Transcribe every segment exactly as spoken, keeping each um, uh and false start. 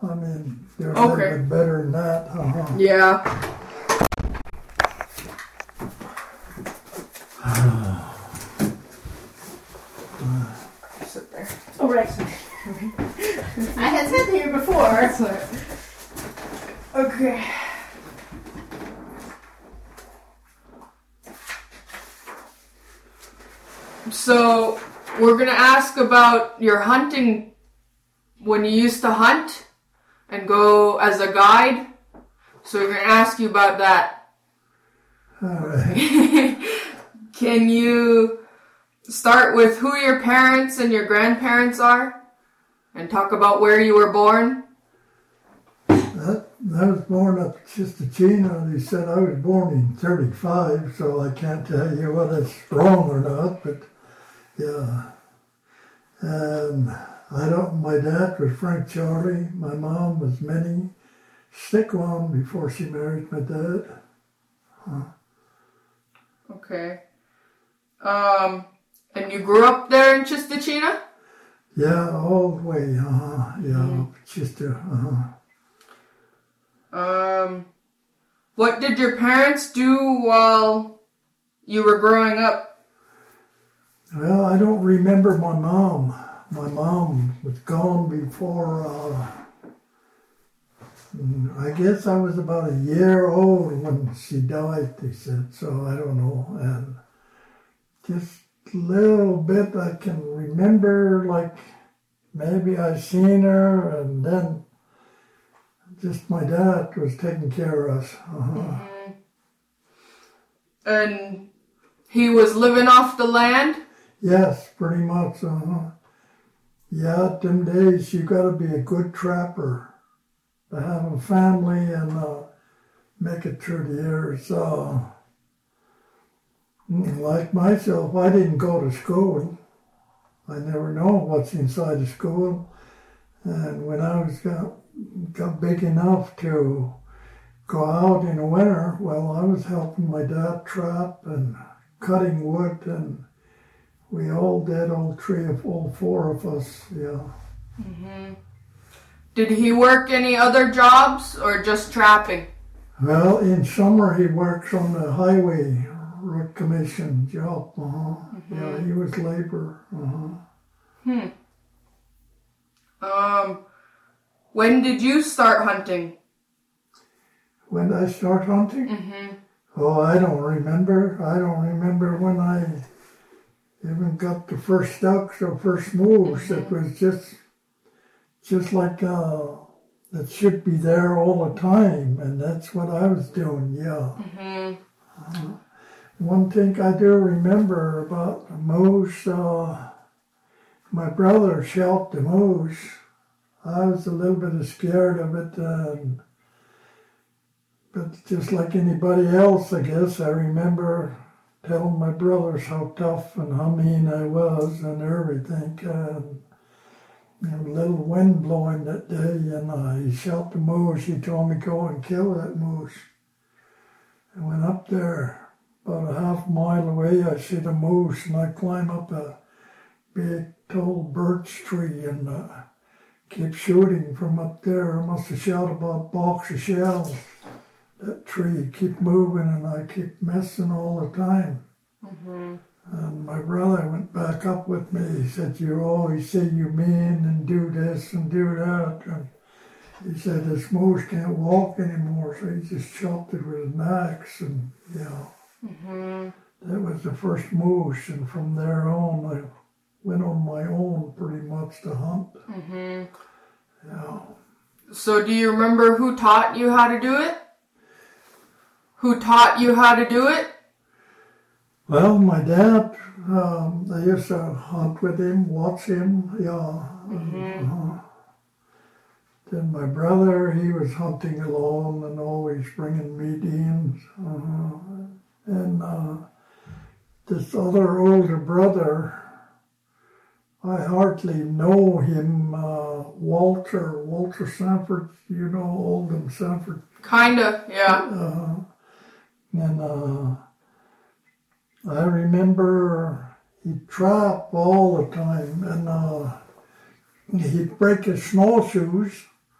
I mean, they're Okay. a little bit better than that. Uh-huh. Yeah. Sit there. Oh, right. I had sat here before. Okay. So, we're going to ask about your hunting, when you used to hunt and go as a guide. So, we're going to ask you about that. All right. Can you start with who your parents and your grandparents are? And talk about where you were born? That, I was born up at Chistachina. They said I was born in thirty-five, so I can't tell you whether it's wrong or not, but yeah. And I don't, my dad was Frank Charlie. My mom was Minnie Sticklon before she married my dad. Huh. Okay. Um, and you grew up there in Chistachina? Yeah, all the way, uh-huh, yeah, Mm. Chista, uh-huh. Um, what did your parents do while you were growing up? Well, I don't remember my mom. My mom was gone before, uh, I guess I was about a year old when she died, they said, so I don't know. And just a little bit I can remember, like maybe I seen her, and then just my dad was taking care of us. Uh-huh. Mm-hmm. And he was living off the land? Yes, pretty much. Uh-huh. Yeah, them days you got to be a good trapper to have a family and uh, make it through the years. Uh, like myself, I didn't go to school. I never know what's inside the school. And when I was got, got big enough to go out in the winter, well, I was helping my dad trap and cutting wood, and we all did, all three of all four of us, yeah. Mm-hmm. Did he work any other jobs or just trapping? Well, in summer he works on the highway road commission job. Uh-huh. Mm-hmm. Yeah, he was labor. Uh-huh. Hmm. Um, when did you start hunting? When did I start hunting? Mm-hmm. Oh, I don't remember. I don't remember when I even got the first ducks or first moose. Mm-hmm. It was just, just like uh, it should be there all the time, and that's what I was doing. Yeah. Mm-hmm. Uh, one thing I do remember about the moose, uh, my brother shot the moose. I was a little bit scared of it, and, but just like anybody else, I guess, I remember telling my brothers how tough and how mean I was and everything. And there was a little wind blowing that day, and uh, he shot the moose. He told me go and kill that moose. I went up there. About a half mile away, I see the moose, and I climb up a big, tall birch tree and uh, keep shooting from up there. I must have shot about a box of shells. That tree keep moving, and I keep missing all the time. Mm-hmm. And my brother went back up with me. He said, "You always say you mean and do this and do that." And he said, "This moose can't walk anymore," so he just chopped it with an axe, and yeah. Mm-hmm. That was the first moose, and from there on, I went on my own pretty much to hunt. Mm-hmm. Yeah. So do you remember who taught you how to do it? Who taught you how to do it? Well, my dad, um, I used to hunt with him, watch him, yeah. Mm-hmm. Uh-huh. Then my brother, he was hunting alone and always bringing meat in. Uh-huh. And uh, this other older brother, I hardly know him, uh, Walter, Walter Sanford, you know, Oldham Sanford. Kinda, yeah. Uh, and uh, I remember he'd trap all the time, and uh, he'd break his snowshoes,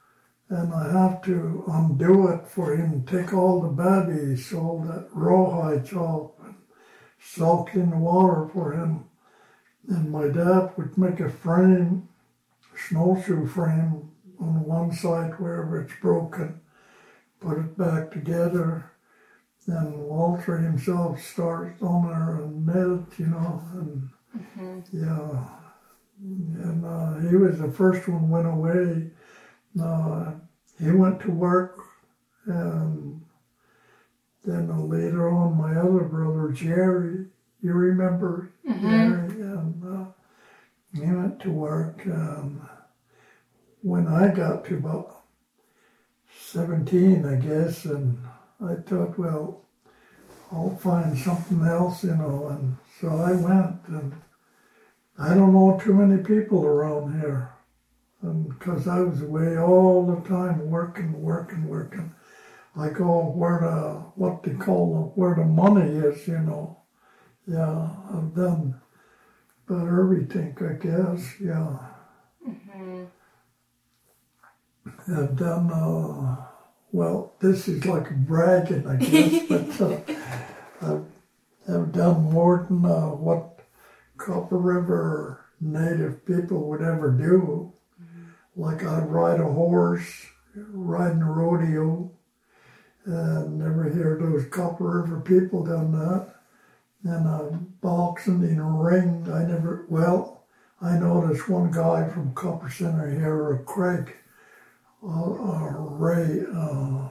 and I have to undo it for him to take all the baddies, all that rawhides off, and soak in the water for him. And my dad would make a frame, snowshoe frame, on one side wherever it's broken, put it back together, and Walter himself starts on there and knit it, you know, and mm-hmm. yeah, and uh, he was the first one went away. Uh, he went to work, and then later on, my other brother Jerry, you remember mm-hmm. Jerry, and uh, he went to work. Um, when I got to about seventeen, I guess, and I thought, well, I'll find something else, you know, and so I went, and I don't know too many people around here, and because I was away all the time working, working, working. I go where the, what they call the, where the money is, you know. Yeah, I've done about everything, I guess, yeah. Mm-hmm. I've done, uh, well, this is like bragging, I guess, but uh, I've, I've done more than uh, what Copper River native people would ever do. Mm-hmm. Like I'd ride a horse, riding a rodeo, and never hear those Copper River people done that. And uh, boxing in a ring, I never, well, I know this one guy from Copper Center here, uh, Craig, uh, uh, Ray, uh,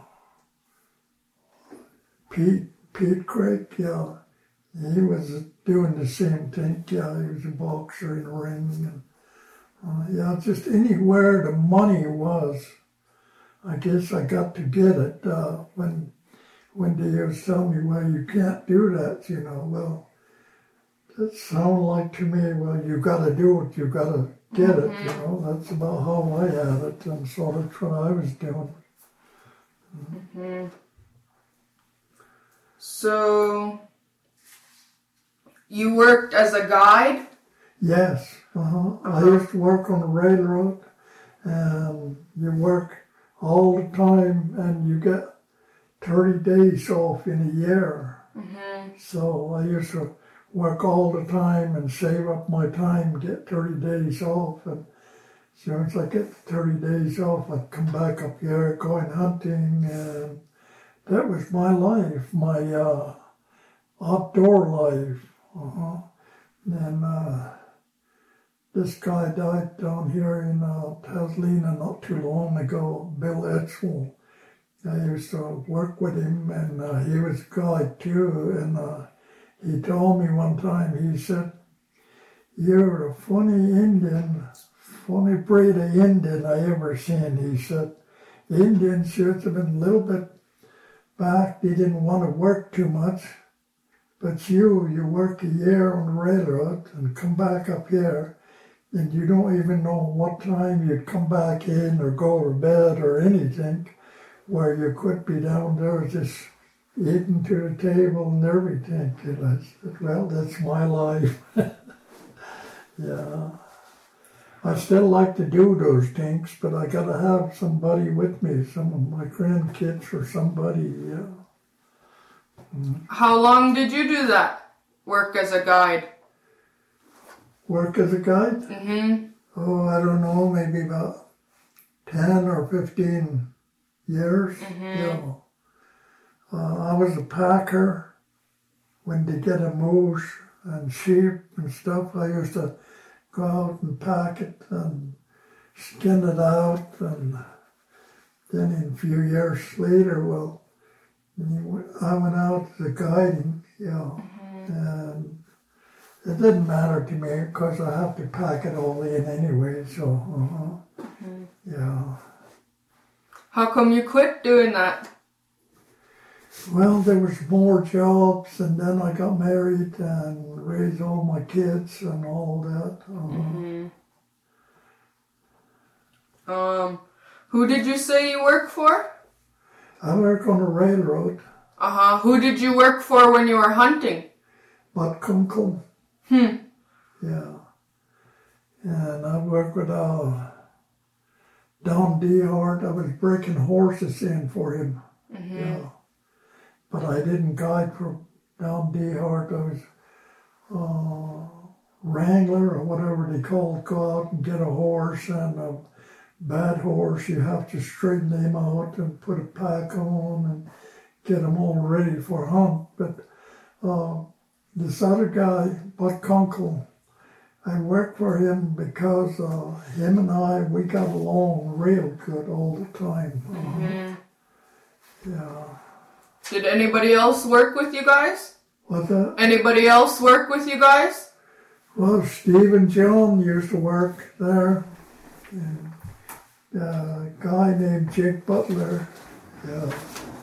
Pete, Pete Craig, yeah. He was doing the same thing, yeah, he was a boxer in a ring. And, uh, yeah, just anywhere the money was, I guess I got to get it. Uh, when when they was telling me, well, you can't do that, you know, well, that sounded like to me, well, you got to do it, you got to get mm-hmm. it, you know, that's about how I had it, and so that's what I was doing. Mm-hmm. So, you worked as a guide? Yes, uh-huh. uh-huh. I used to work on the railroad, and you work all the time, and you get thirty days off in a year. Mm-hmm. So I used to work all the time and save up my time, get thirty days off. And as soon as I get thirty days off, I'd come back up here going hunting. And that was my life, my uh, outdoor life. Uh-huh. And uh, this guy died down here in uh, Pasadena not too long ago, Bill Etzel. I used to work with him, and uh, he was a guide too, and uh, he told me one time, he said, you're a funny Indian, funny breed of Indian I ever seen. He said, the Indians should have been a little bit back, they didn't want to work too much, but you, you work a year on the railroad and come back up here, and you don't even know what time you'd come back in or go to bed or anything, where you could be down there just eating to the table and everything. And I said, well, that's my life. Yeah. I still like to do those things, but I got to have somebody with me, some of my grandkids or somebody, yeah. Mm. How long did you do that? Work as a guide? Work as a guide? Mm-hmm. Oh, I don't know, maybe about ten or fifteen years. Mm-hmm. Yeah. Uh, I was a packer. When they get a moose and sheep and stuff, I used to go out and pack it and skin it out. And then in a few years later, well, I went out as a guiding, yeah. Mm-hmm. And it didn't matter to me because I have to pack it all in anyway, so, uh-huh. Mm-hmm. Yeah. How come you quit doing that? Well, there was more jobs, and then I got married and raised all my kids and all that. Uh-huh. Mm-hmm. Um, who did you say you work for? I work on the railroad. Uh-huh. Who did you work for when you were hunting? Bud Kunkel. Hmm. Yeah. And I work with uh, Don Dehart, I was breaking horses in for him. Mm-hmm. Yeah. But I didn't guide for Don Dehart. I was uh, wrangler or whatever they call it. Go out and get a horse, and a bad horse, you have to straighten him out and put a pack on and get him all ready for hunt. But uh, this other guy, Bud Kunkel, I worked for him because uh, him and I, we got along real good all the time. Mm-hmm. Uh, yeah. Did anybody else work with you guys? What's that? Anybody else work with you guys? Well, Steve and John used to work there. And a guy named Jake Butler. Yeah.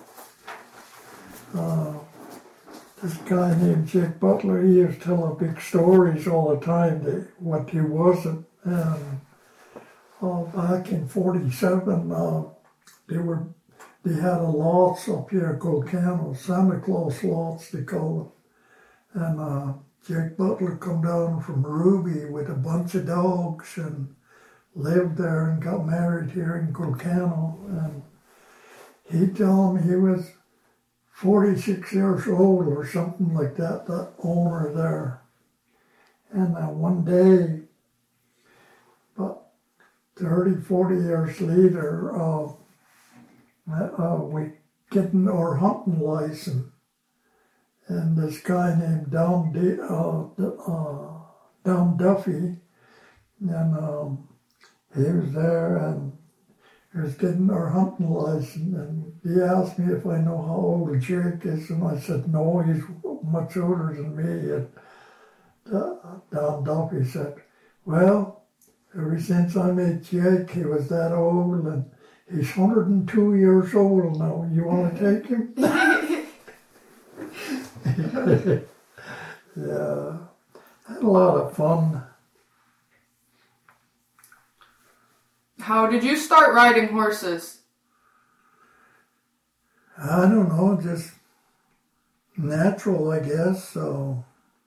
Uh, this guy named Jake Butler, he used to tell big stories all the time, that what he wasn't. And uh, back in forty-seven, uh, they were they had a lots up here at Golcano, Santa Claus lots they call it. And uh, Jake Butler come down from Ruby with a bunch of dogs and lived there and got married here in Golcano. And he told me he was forty-six years old or something like that, that owner there. And uh, one day, about thirty, forty years later, uh, uh, we getting our hunting license. And this guy named Don, D, uh, uh, Don Duffy, and um, he was there, and he was getting our hunting license, and he asked me if I know how old Jake is, and I said, no, he's much older than me. And uh, Don Duffy said, well, ever since I met Jake, he was that old, and he's one hundred two years old now. You want to take him? Yeah, had a lot of fun. How did you start riding horses? I don't know, just natural, I guess. So,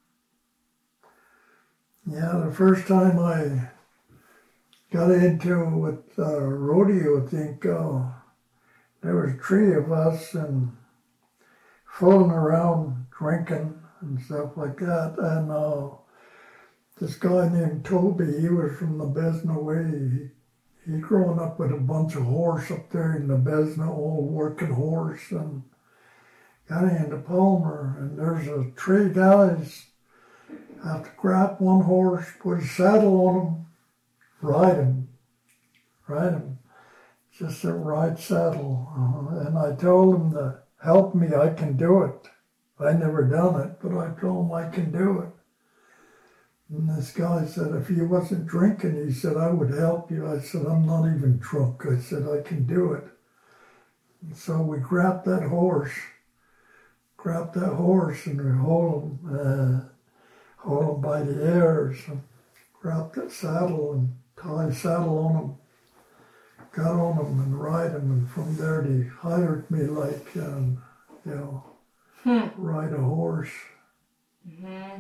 yeah, the first time I got into with uh, rodeo, I think uh, there was three of us and fooling around, drinking and stuff like that. And uh, this guy named Toby, he was from the Besna Way. He, he growing up with a bunch of horse up there in the Besna, all working horse, and got into Palmer. And there's a three guys have to grab one horse, put a saddle on him, ride him, ride him. Just a ride saddle. Uh, and I told him to help me, I can do it. I never done it, but I told him I can do it. And this guy said, if you wasn't drinking, he said, I would help you. I said, I'm not even drunk. I said, I can do it. And so we grabbed that horse, grabbed that horse, and we hold him, uh, hold him by the ears, and grabbed that saddle and tie a saddle on him. Got on him and ride him, and from there they hired me like, um, you know, hmm. ride a horse. Mm-hmm.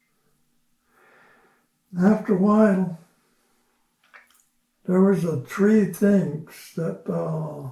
After a while, there was a three things that uh,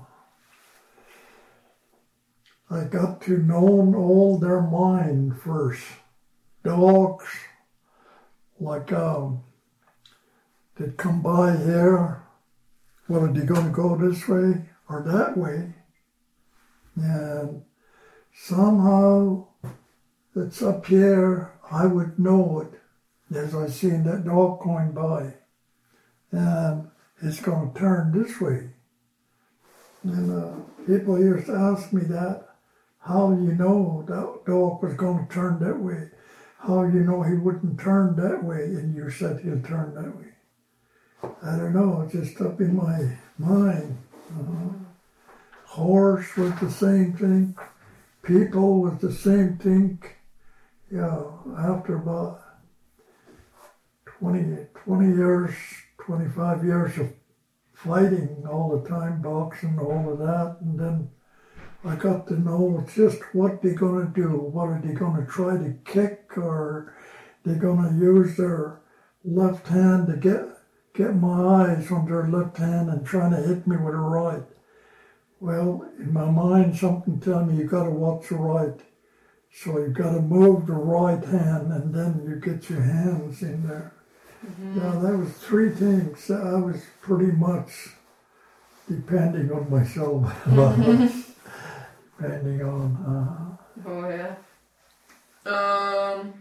I got to know all their mind first. Dogs, like um, they'd come by here. Well, are they going to go this way or that way? And somehow it's up here, I would know it as I seen that dog going by. And it's going to turn this way. And uh, people used to ask me that, how you know that dog was going to turn that way? How you know he wouldn't turn that way? And you said he'll turn that way. I don't know, it's just up in my mind. Uh-huh. Horse was the same thing. People was the same thing. Yeah, after about twenty, twenty years, twenty-five years of fighting all the time, boxing, all of that, and then I got to know just what they're going to do. What are they going to try to kick, or they're going to use their left hand to get getting my eyes on their left hand and trying to hit me with a right. Well, in my mind, something telling me you got to watch the right. So you got to move the right hand, and then you get your hands in there. Mm-hmm. Yeah, that was three things. I was pretty much depending on myself. Mm-hmm. Depending on. Uh, oh yeah. Um.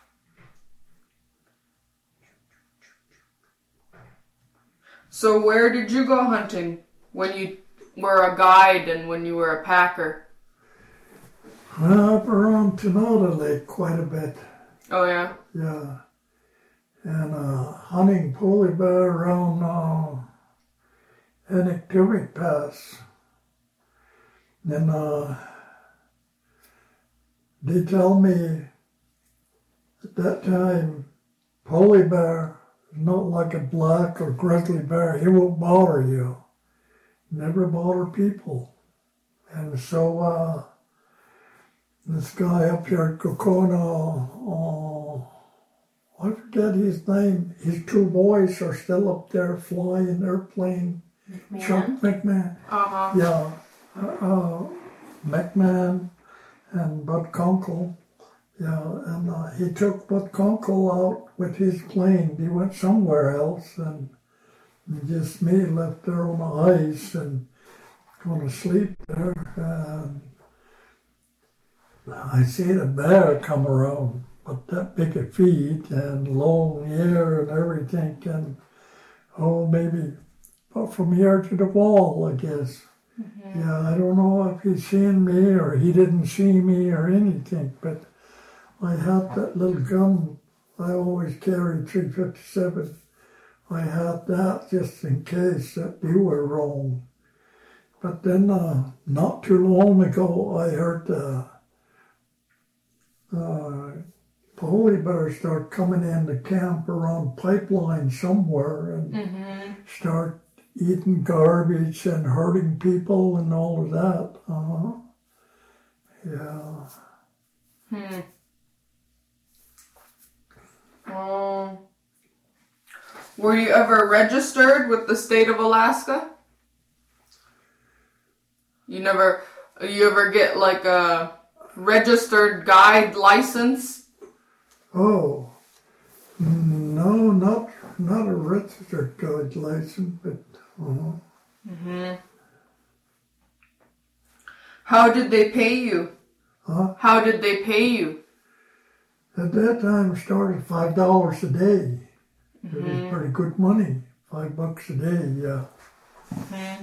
So where did you go hunting when you were a guide and when you were a packer? Well, up around Tenota Lake quite a bit. Oh yeah? Yeah. And uh, hunting polar bear around uh, Eniktuvik Pass. Then uh, they tell me at that time, polar bear is not like a black or grizzly bear. He won't bother you. Never bother people. And so uh, this guy up here at Kokona, uh, I forget his name. His two boys are still up there flying airplane. McMahon. Chuck McMahon. Uh-huh. Yeah. Uh, McMahon and Bud Conkle. Yeah, and uh, he took Bud Conkle out with his plane. He went somewhere else, and just me left there on the ice and going to sleep there. And I seen a bear come around, but that big of feet and long hair and everything, and oh, maybe about from here to the wall, I guess. Mm-hmm. Yeah, I don't know if he seen me or he didn't see me or anything, but I had that little gun. I always carried three fifty-seven. I had that just in case that you were wrong. But then, uh, not too long ago, I heard uh, uh, polar bears start coming into camp around pipeline somewhere and mm-hmm. start eating garbage and hurting people and all of that. Uh-huh. Yeah. Hmm. Um, were you ever registered with the state of Alaska? You never, you ever get like a registered guide license? Oh, no, not not a registered guide license, but uh-huh. Mm-hmm. How did they pay you? Huh? How did they pay you? At that time, it started five dollars a day. Mm-hmm. It was pretty good money, five bucks a day, yeah. Mm-hmm.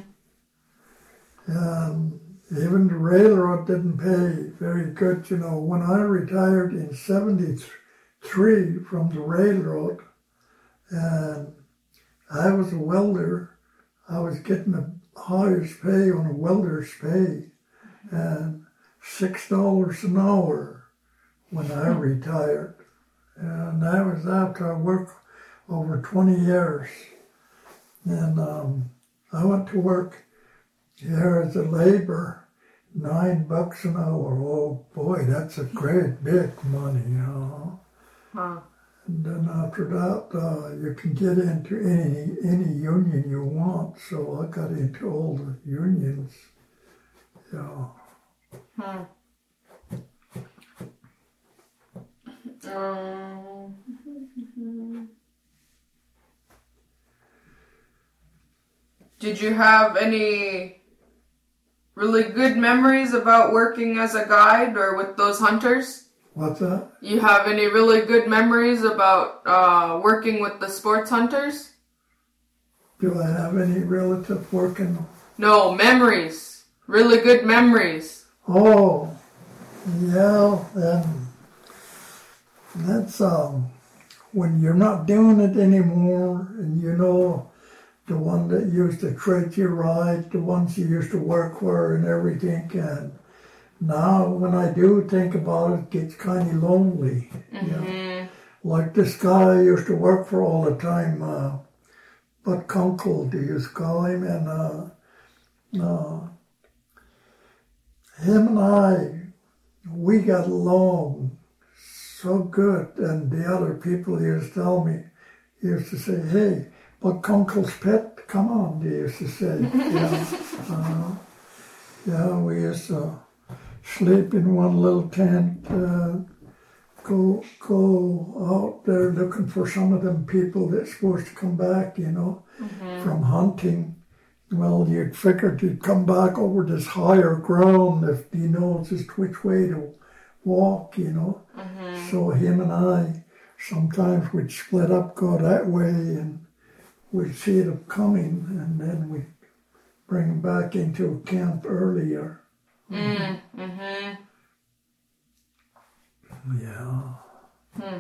Um, even the railroad didn't pay very good. You know, when I retired in seventy-three from the railroad, and I was a welder, I was getting the highest pay on a welder's pay, and six dollars an hour when I retired. And that was after I worked over twenty years. And um, I went to work here as a labor, nine bucks an hour. Oh boy, that's a great big money, you know. Huh. And then after that, uh, you can get into any any union you want. So I got into all the unions. Yeah. Hmm. Um. Did you have any really good memories about working as a guide or with those hunters? What's that? You have any really good memories about uh, working with the sports hunters? Do I have any relative working? No, memories. Really good memories. Oh, yeah, then that's um, when you're not doing it anymore and you know the one that used to treat you right, the ones you used to work for and everything. And now when I do think about it, it gets kind of lonely. Mm-hmm. You know? Like this guy I used to work for all the time, uh, Bud Conkle, do you call him? And uh, uh, him and I, we got along so good. And the other people used to tell me, used to say, hey, Buck Uncle's pet, come on, they used to say. Yeah, uh, yeah, we used to sleep in one little tent, uh, go go out there looking for some of them people that's supposed to come back, you know, mm-hmm. from hunting. Well, you'd figured you'd come back over this higher ground if you know just which way to walk, you know. Mm-hmm. So him and I, sometimes we'd split up, go that way, and we'd see them coming, and then we'd bring them back into camp earlier. Mm-hmm. Mm-hmm. Yeah. Hmm.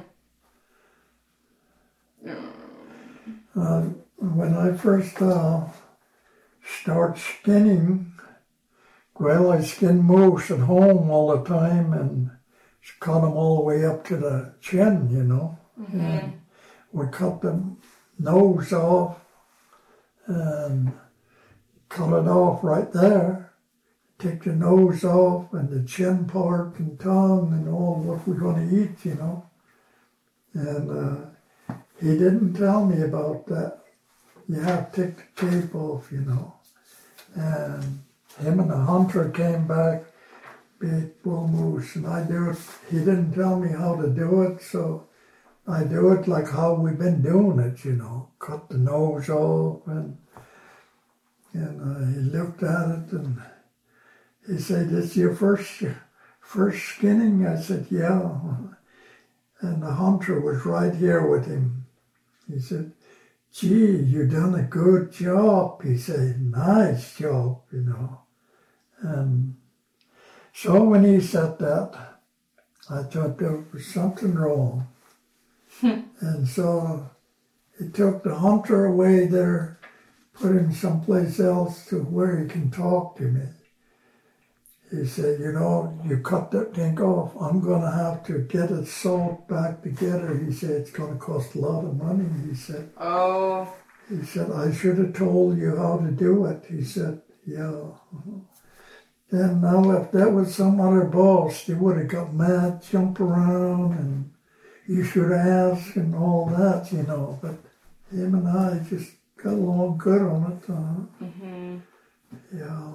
Uh, when I first uh, start skinning, well, I skinned moose at home all the time and cut them all the way up to the chin, you know. Mm-hmm. And we cut the nose off and cut it off right there. Take the nose off and the chin part and tongue and all what we're going to eat, you know. And uh, he didn't tell me about that. You have to take the tape off, you know. And him and the hunter came back, big bull moose, and I do it. He didn't tell me how to do it, so I do it like how we've been doing it, you know. Cut the nose off, and, and uh, he looked at it and he said, "This your first first skinning?" I said, "Yeah." And the hunter was right here with him. He said, "Gee, you done a good job." He said, "Nice job," you know. And so when he said that, I thought there was something wrong. And so he took the hunter away there, put him someplace else to where he can talk to me. He said, "You know, you cut that thing off. I'm going to have to get it sewed back together." He said, "It's going to cost a lot of money." He said, "Oh." He said, "I should have told you how to do it." He said, "Yeah." And now if that was some other boss, they would have got mad, jump around, and you should ask and all that, you know. But him and I just got along good on it. Uh, mm-hmm. Yeah.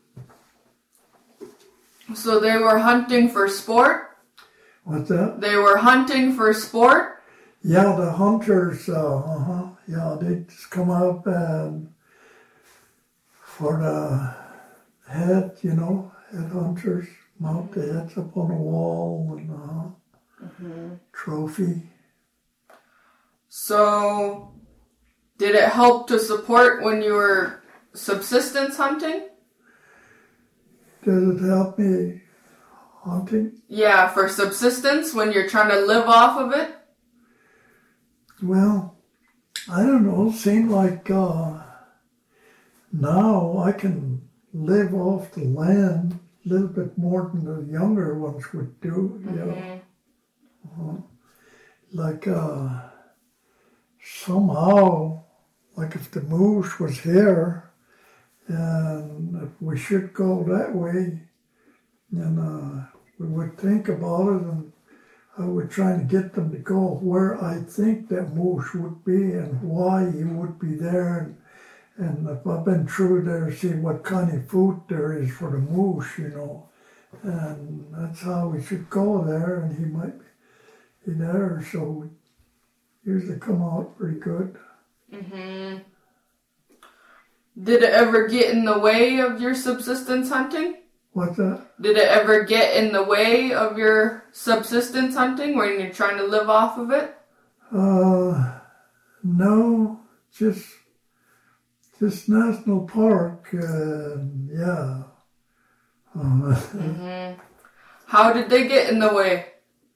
So they were hunting for sport? What's that? They were hunting for sport? Yeah, the hunters, uh, uh-huh, yeah, they just come up and for the head, you know, head hunters, mount the heads up on a wall and uh, mm-hmm. trophy. So, did it help to support when you were subsistence hunting? Does it help me hunting? Yeah, for subsistence when you're trying to live off of it? Well, I don't know. It seemed like uh, now I can live off the land a little bit more than the younger ones would do. Mm-hmm. Yeah. Uh-huh. Like uh, somehow, like if the moose was here, and if we should go that way, then uh, we would think about it, and I would try to get them to go where I think that moose would be and why he would be there. And, and if I've been through there, see what kind of food there is for the moose, you know. And that's how we should go there, and he might be there. So we usually come out pretty good. Mm-hmm. Did it ever get in the way of your subsistence hunting? What's that? Did it ever get in the way of your subsistence hunting when you're trying to live off of it? Uh, no, just just national park, uh, yeah. Uh, mm-hmm. How did they get in the way?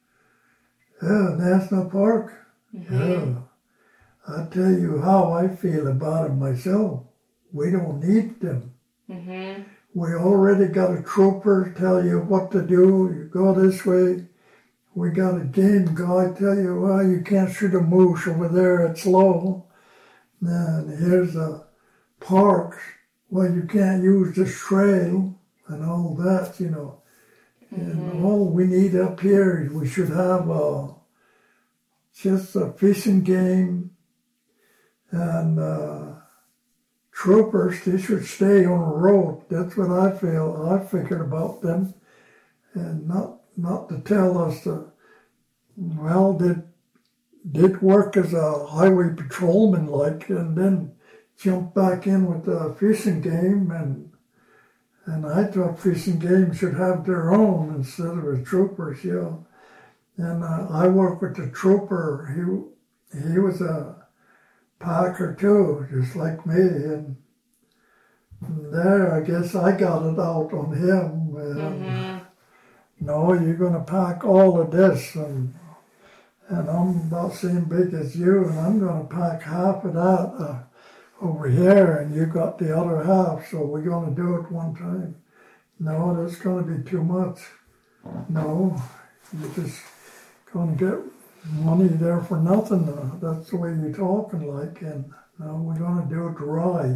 Yeah, national park. Mm-hmm. Yeah. I'll tell you how I feel about it myself. We don't need them. Mm-hmm. We already got a trooper tell you what to do. You go this way. We got a game guy tell you, well, you can't shoot a moose over there. It's low. And here's a park. Well, you can't use this trail and all that, you know. Mm-hmm. And all we need up here, we should have a, just a fishing game And uh, troopers, they should stay on the road. That's what I feel. I figured about them. And not not to tell us to, well, did did work as a highway patrolman like, and then jump back in with the fishing game. And and I thought fishing game should have their own instead of the troopers, yeah. And uh, I worked with the trooper. He he was a packer too, just like me. And there, I guess I got it out on him. And, Mm-hmm. no, you're going to pack all of this, and and I'm about the same big as you, and I'm going to pack half of that uh, over here, and you got the other half, so we're going to do it one time. No, that's going to be too much. No, you're just going to get money there for nothing. Uh, that's the way you're talking like, and no, we're going to do it right.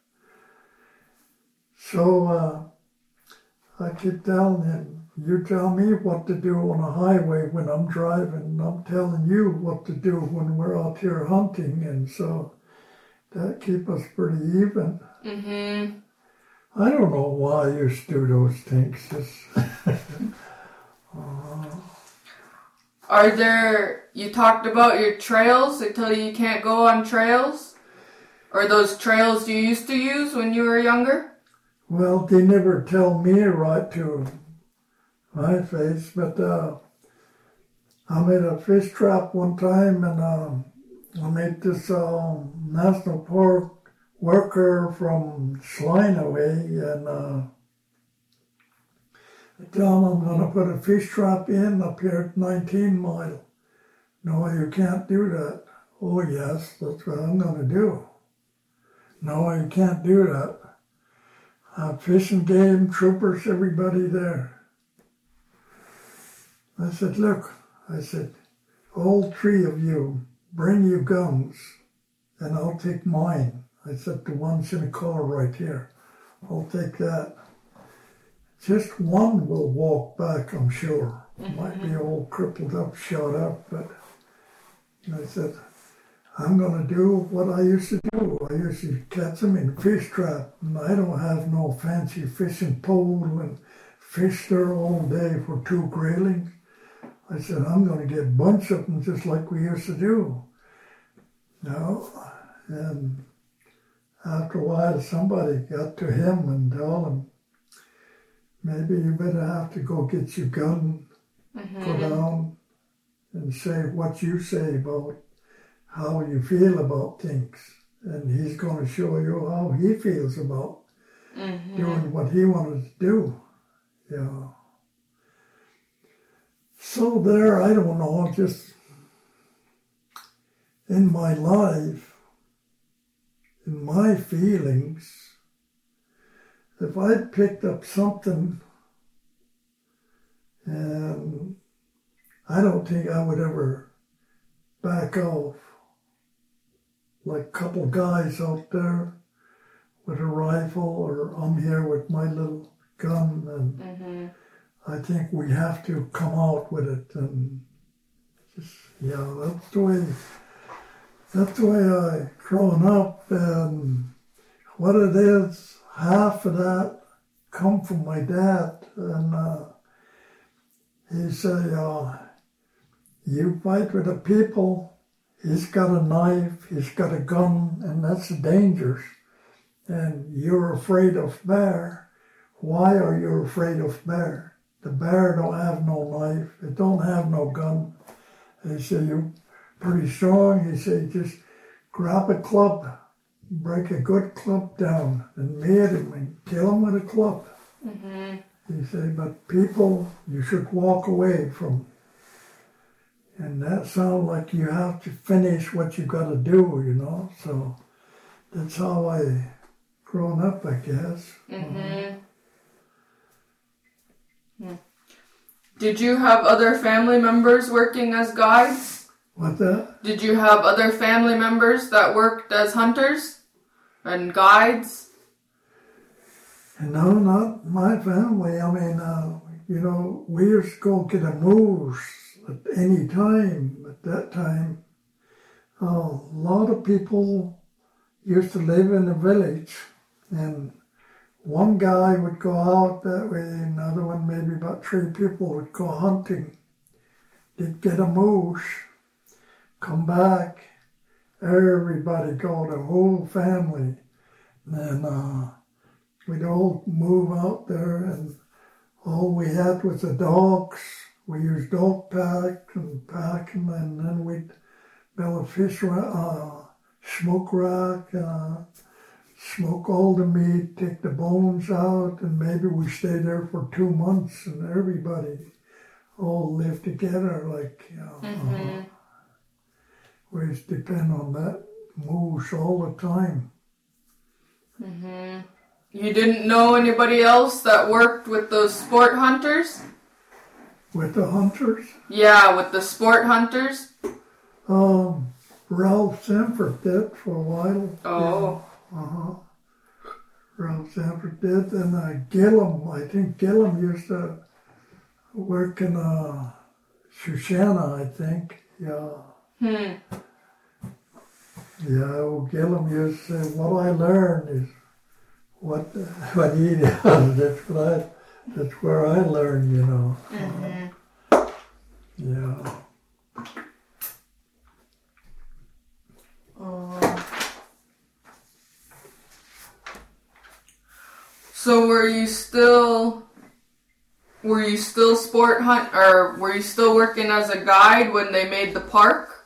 So uh, I keep telling him, you tell me what to do on a highway when I'm driving, and I'm telling you what to do when we're out here hunting, and so that keep us pretty even. Mm-hmm. I don't know why I used to do those things. Just, uh, Are there, you talked about your trails, they tell you you can't go on trails? Are those trails you used to use when you were younger? well, they never tell me right to my face, but uh, I made a fish trap one time, and uh, I made this uh, national park worker from Slinaway, and uh, I tell him I'm going to put a fish trap in up here at nineteen mile. No, you can't do that. Oh yes, that's what I'm going to do. No, you can't do that. Uh, fishing game, troopers, everybody there. I said, look, I said, all three of you, bring your guns, and I'll take mine. I said, the one's in the car right here. I'll take that. Just one will walk back, I'm sure. Might be all crippled up, shot up, but I said, I'm going to do what I used to do. I used to catch them in fish trap, and I don't have no fancy fishing pole and fish there all day for two graylings. I said, I'm going to get a bunch of them just like we used to do. No, and after a while, somebody got to him and told him, maybe you better have to go get your gun, Mm-hmm. go down, and say what you say about how you feel about things. And he's going to show you how he feels about Mm-hmm. doing what he wanted to do. Yeah. So there, I don't know, just in my life, in my feelings, if I picked up something, and I don't think I would ever back off. Like a couple guys out there with a rifle, or I'm here with my little gun, and Mm-hmm. I think we have to come out with it, and just, yeah, that's the way, that's the way I grown up, and what it is, half of that come from my dad, and uh, he said, uh, you fight with the people, he's got a knife, he's got a gun, and that's the dangers, and you're afraid of bear. Why are you afraid of bear? The bear don't have no knife, it don't have no gun. He said, you're pretty strong. He said, just grab a club, break a good club down, and meet him and kill him with a club. Mm-hmm. He said, but people, you should walk away from. And that sounds like you have to finish what you got to do, you know. So that's how I grown up, I guess. Mm-hmm. Did you have other family members working as guides? What that? Did you have other family members that worked as hunters and guides? No, not my family. I mean, uh, you know, we used to go get a moose at any time. At that time, uh, a lot of people used to live in a village, and one guy would go out that way, another one, maybe about three people, would go hunting. They'd get a moose, come back, everybody go, the whole family. And uh, we'd all move out there, and all we had was the dogs. We used dog pack and pack them, and then we'd build a fish uh, smoke rack, uh, smoke all the meat, take the bones out, and maybe we stayed there for two months, and everybody all lived together. Like, you know, Mm-hmm. uh, we just depend on that moose all the time. Mm-hmm. You didn't know anybody else that worked with those sport hunters? With the hunters, Yeah, with the sport hunters. um, Ralph Sanford did for a while. Oh. Yeah. Uh-huh. Ralph Sanford did, and uh, Gillum, I think Gillum used to work in uh, Shoshana, I think. Yeah. Hmm. Yeah, well, Gillum used to say, what I learned is what what he does. That's what I, that's where I learned, you know. Mm-hmm. Yeah. Oh. So were you still were you still sport hunt or were you still working as a guide when they made the park?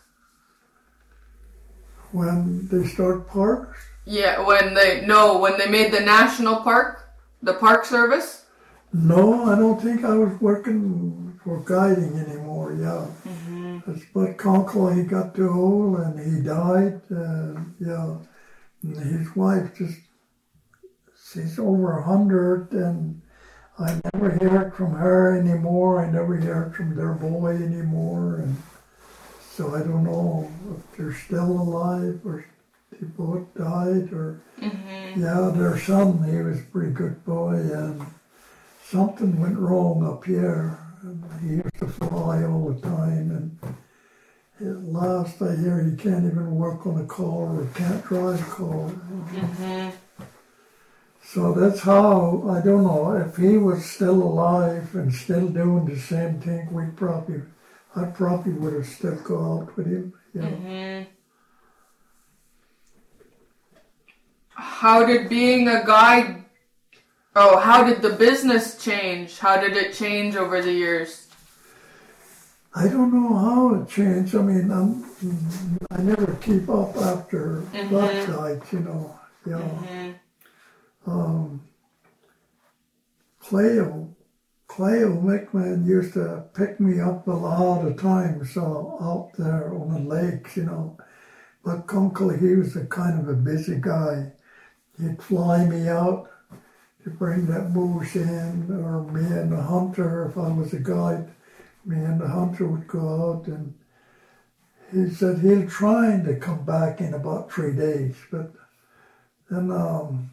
When they start parks, Yeah, when they no, when they made the national park, the park service. no, I don't think I was working for guiding anymore. Yeah. Mm-hmm. That's but Conkle, he got too old and he died. Uh, yeah, and his wife just, she's over a hundred, and I never heard from her anymore. I never heard from their boy anymore, and so I don't know if they're still alive or they both died or. Mm-hmm. Yeah, their son, he was a pretty good boy, and something went wrong up here. And he used to fly all the time, and at last I hear he can't even work on a car or can't drive a car. Mm-hmm. So that's how, I don't know, if he was still alive and still doing the same thing, we probably, I probably would have still go out with him. Yeah. Mm-hmm. How did being a guide, oh, how did the business change? How did it change over the years? I don't know how it changed. I mean, I'm, I never keep up after Mhm. that guides, you know. Yeah. Mm-hmm. Um, Cleo, Cleo McMahon used to pick me up a lot of times, so out there on the lakes, you know. But Kunkel, he was a kind of a busy guy. He'd fly me out to bring that moose in, or me and the hunter, if I was a guide, me and the hunter would go out, and he said he'll try to come back in about three days. But then um,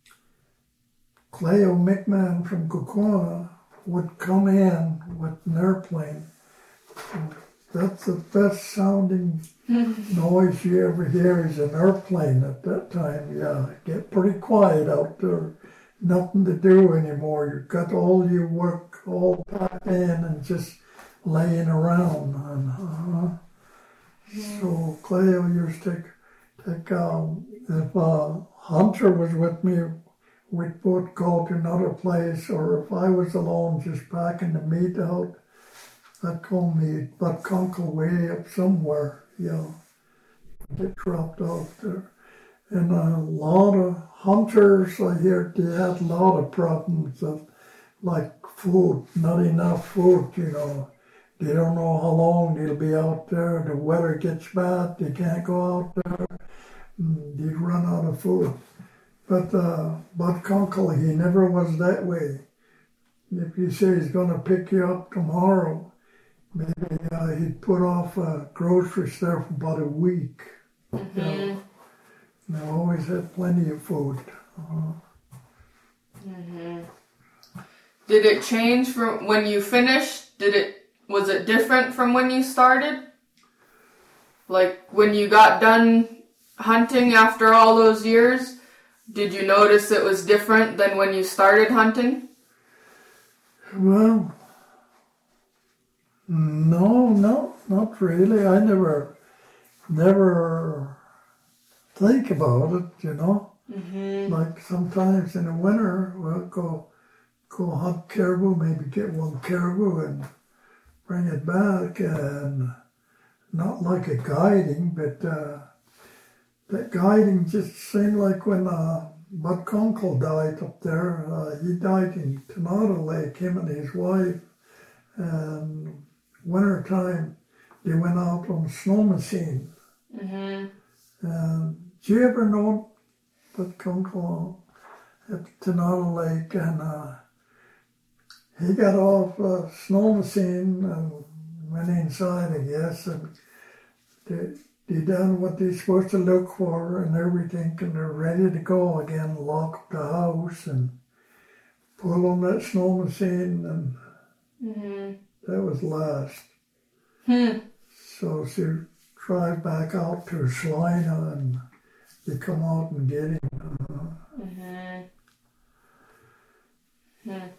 Cleo McMahon from Kokona would come in with an airplane. And that's the best sounding noise you ever hear is an airplane at that time. Yeah, get pretty quiet out there. Nothing to do anymore. You've got all your work all packed in and just laying around. And, uh, Yeah. So Cleo used to take, um, if uh, Hunter was with me, we'd both go to another place, or if I was alone just packing the meat out, I'd call me but Kunkel way up somewhere, you know, get dropped off there. And a lot of hunters, I hear they had a lot of problems of like food, not enough food, you know. They don't know how long they'll be out there. The weather gets bad, they can't go out there. They run out of food. But uh, Bud Kunkel, he never was that way. If you say he's going to pick you up tomorrow, maybe uh, he'd put off uh, groceries there for about a week. Mm-hmm. You know. And I always had plenty of food. Uh, Mm-hmm. Did it change from when you finished? Did it was it different from when you started? Like when you got done hunting after all those years? Did you notice it was different than when you started hunting? Well, no, no, not really. I never, never think about it, you know. Mm-hmm. Like sometimes in the winter, we'll go, go hunt caribou, maybe get one caribou and bring it back, and not like a guiding, but uh, that guiding just seemed like when uh, Bud Conkle died up there. Uh, he died in Tonawanda Lake, him and his wife, and winter time they went out on snow machine. Mm-hmm. And did you ever know Bud Conkle at Tonawanda Lake? And uh, he got off a snow machine and went inside, I guess, and they, they done what they're supposed to look for and everything, and they're ready to go again, lock up the house and pull on that snow machine, and mm-hmm. that was last. Hmm. So she drive back out to Salina, and they come out and get him. Uh, mm-hmm. Hmm.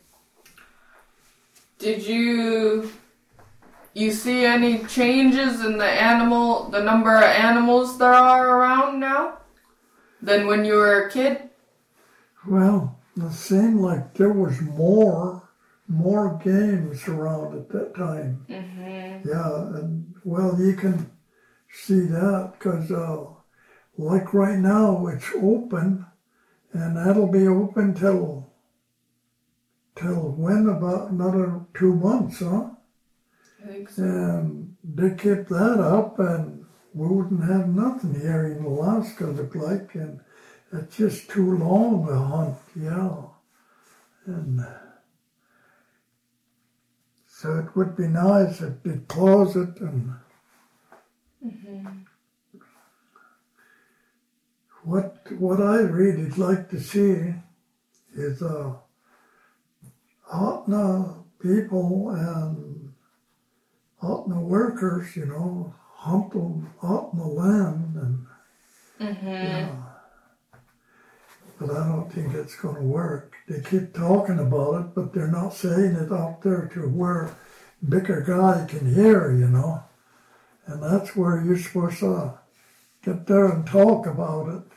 Did you you see any changes in the animal, the number of animals there are around now than when you were a kid? Well, it seemed like there was more, more games around at that time. Mm-hmm. Yeah, and well, you can see that because, uh, like right now, it's open, and that'll be open till till when? About another two months, huh? I think so. And they kept that up, and we wouldn't have nothing here in Alaska, look like, and it's just too long to hunt, yeah. And so it would be nice if they close it, and mm-hmm. what what I really like to see is uh, out in the people and out in the workers, you know, hunt them out in the land, and mm-hmm. yeah. But I don't think it's going to work. They keep talking about it, but they're not saying it out there to where bigger guy can hear, you know. And that's where you're supposed to get there and talk about it.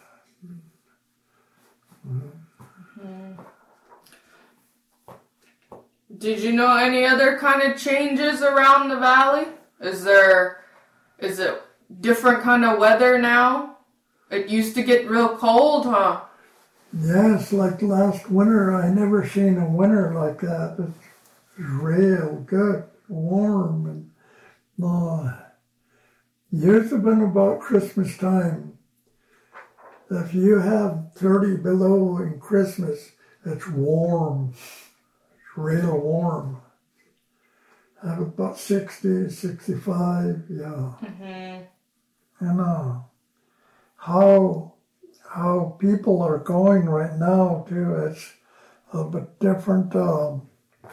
Mm-hmm. Did you know any other kind of changes around the valley? Is there, is it different kind of weather now? It used to get real cold, huh? Yes, like last winter, I never seen a winter like that. It's real good, warm, and uh, years have been about Christmas time. If you have thirty below in Christmas, it's warm. It's real warm. Have about sixty, sixty-five, yeah. Mm-hmm. And uh, how... how people are going right now, too, it's a bit different. Um,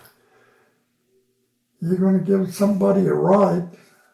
you're going to give somebody a ride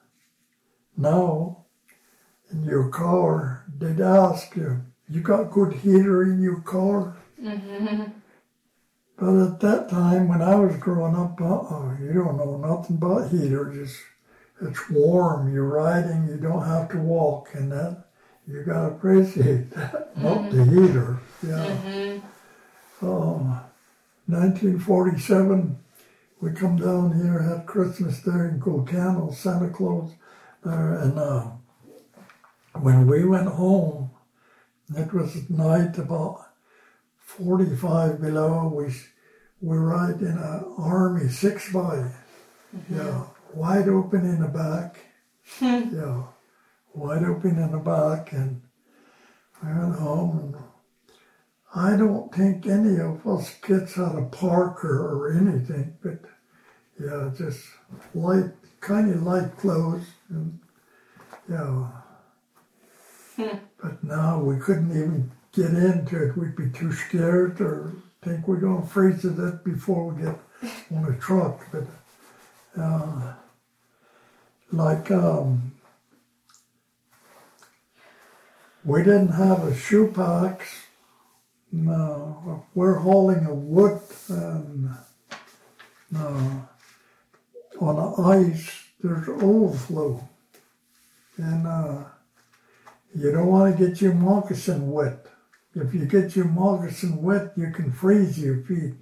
now in your car. They'd ask you, you got good heater in your car? Mm-hmm. But at that time, when I was growing up, uh-uh, you don't know nothing about heater. Just, it's warm. You're riding. You don't have to walk, and that. You gotta appreciate that, not mm-hmm. the heater. Yeah. Mm-hmm. Um, nineteen forty-seven, we come down here, had Christmas there in Colcano, Santa Claus there, and uh, when we went home, it was at night about forty-five below. We we ride in an Army six by, mm-hmm. yeah, wide open in the back, yeah. Wide open in the back, and I went home, and I don't think any of us kids had a parker or anything, but yeah, just light, kind of light clothes, and yeah. Hmm. But now we couldn't even get into it. We'd be too scared or think we're going to freeze to death before we get on a truck. But uh, like, um, We didn't have a shoe packs. No, we're hauling a wood and no, on the ice there's overflow. And uh, you don't want to get your moccasin wet. If you get your moccasin wet, you can freeze your feet.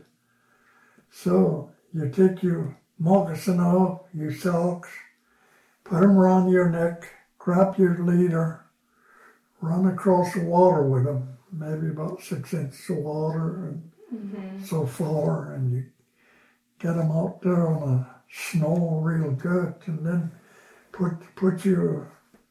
So you take your moccasin off, your socks, put them around your neck, grab your leader, run across the water with them, maybe about six inches of water and mm-hmm. so far, and you get them out there on the snow real good, and then put put your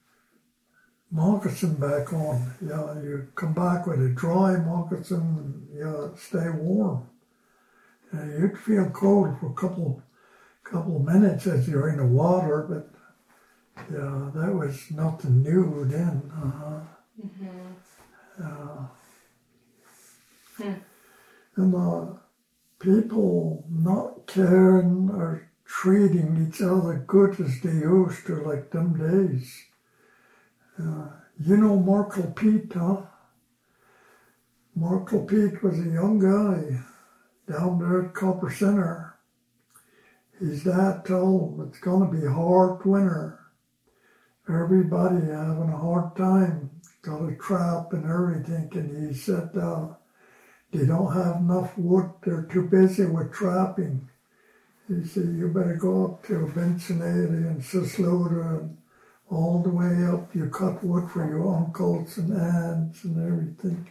moccasin back on. Yeah, you come back with a dry moccasin and yeah, stay warm. And you'd feel cold for a couple couple of minutes as you're in the water, but yeah, that was nothing new then. Uh-huh. Mm-hmm. Uh, hmm. And uh, people not caring or treating each other good as they used to, like them days. Uh, you know Markle Pete, huh? Markle Pete was a young guy down there at Copper Center. His dad told him it's going to be a hard winter. Everybody having a hard time, got a trap and everything, and he said uh, they don't have enough wood, they're too busy with trapping. He said, you better go up to Cincinnati and Sislota and all the way up, you cut wood for your uncles and aunts and everything.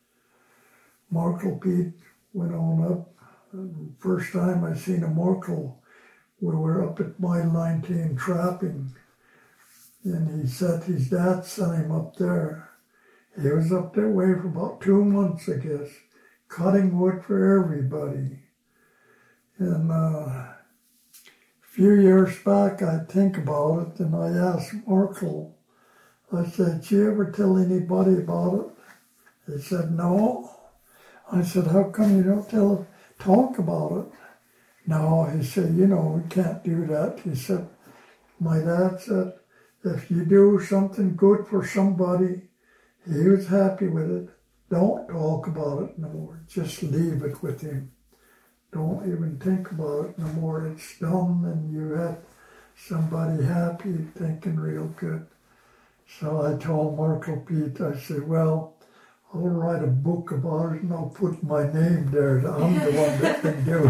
Markle Pete went on up. First time I seen a Markle, we were up at mile nineteen trapping. And he said his dad sent him up there. He was up that way for about two months, I guess, cutting wood for everybody. And uh, a few years back, I think about it, and I asked Markle, I said, did you ever tell anybody about it? He said, no. I said, how come you don't tell, talk about it? No, he said, you know, we can't do that. He said, my dad said, if you do something good for somebody, he was happy with it. Don't talk about it no more. Just leave it with him. Don't even think about it no more. It's done, and you had somebody happy, thinking real good. So I told Markle Pete, I said, well, I'll write a book about it and I'll put my name there. I'm the one that can do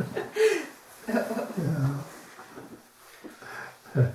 it. Yeah.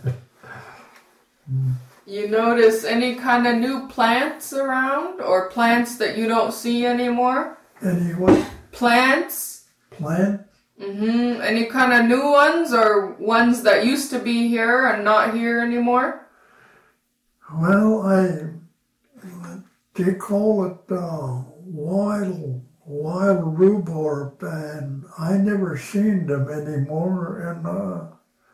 You notice any kind of new plants around, or plants that you don't see anymore? Any what? Plants. Plant? Mm-hmm. Any kind of new ones, or ones that used to be here and not here anymore? Well, I they call it uh, wild wild rhubarb, and I never seen them anymore. And uh,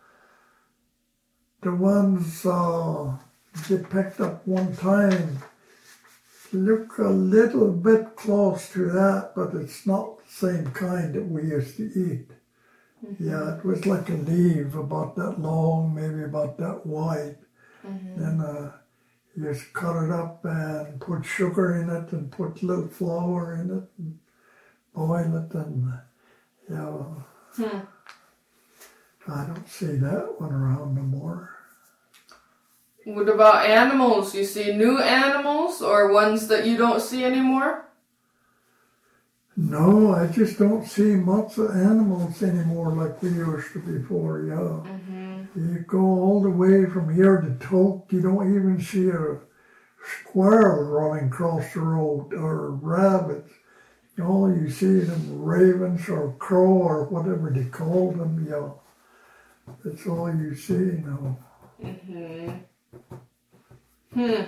the ones uh, they picked up one time look a little bit close to that, but it's not the same kind that we used to eat. Mm-hmm. Yeah, it was like a leaf about that long, maybe about that wide. Mm-hmm. And uh, you just cut it up and put sugar in it and put a little flour in it and boil it, and yeah. Hmm. I don't see that one around no more. What about animals? You see new animals or ones that you don't see anymore? No, I just don't see much of animals anymore like we used to before, yeah. Mm-hmm. You go all the way from here to Tok, you don't even see a squirrel running across the road or rabbits. All you see is them ravens or crow or whatever they call them, yeah. That's all you see now. Mm-hmm. Hmm.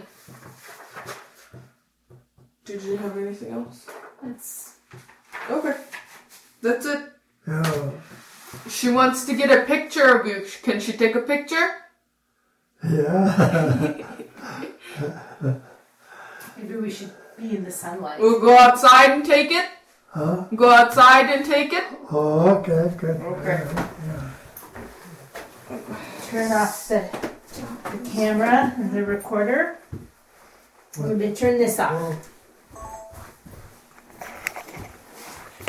Did you have anything else? That's... Okay. That's it. Yeah. She wants to get a picture of you. Can she take a picture? Yeah. Maybe we should be in the sunlight. We'll go outside and take it? Huh? Go outside and take it? Oh, okay, good. Okay. Yeah. Turn off the, the camera and the recorder. We're going to turn this off. Well,